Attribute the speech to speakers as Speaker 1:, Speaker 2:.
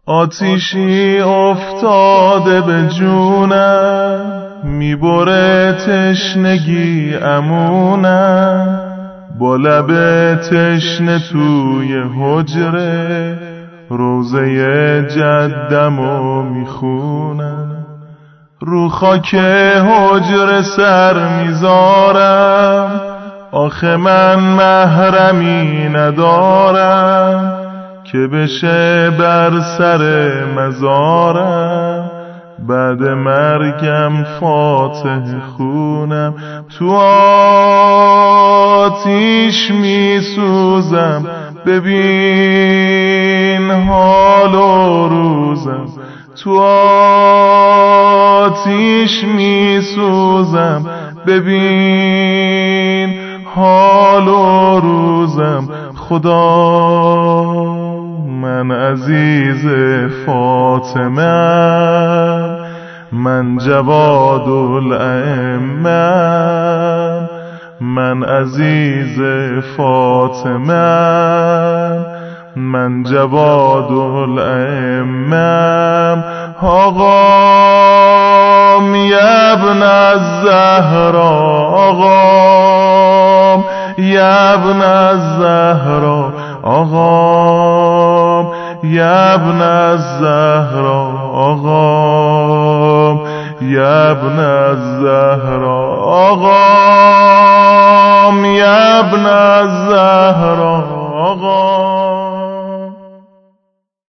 Speaker 1: آتیشی افتاده به جونم، میبره تشنگی امونم، با لب تشنه توی حجره روزه جدمو میخونم. رو خاک حجره سر میذارم، آخه من محرمی ندارم که بشه بر سر مزارم. بعد مرگم فاتحه خونم. تو آتیش میسوزم، ببین حال و روزم. تو آتیش میسوزم، ببین حال و روزم. خدا من عزیز فاطمه، من جواد الائمه، من عزیز فاطمه، من جواد الائمه. آقام یا ابن الزهرا، آقام یا ابن الزهرا، آقام یا ابن الزهرا، آقام یا ابن الزهرا، آقام یا ابن الزهرا، آقام.